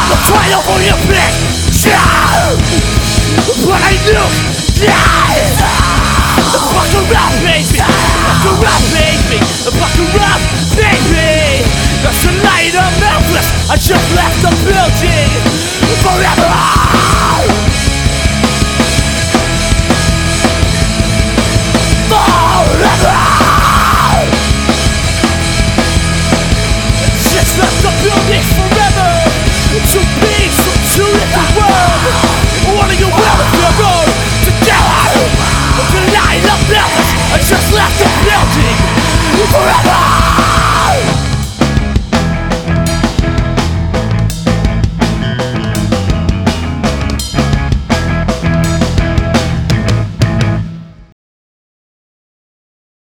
Trial for your picture, but I knew that fuck around, baby, fuck around, baby, fuck around, baby. That's the night of Memphis. I just left the building forever. Forever. Just left the building forever. To be so true in the world. What are you willing to go together? The night of Memphis. I just left the building forever.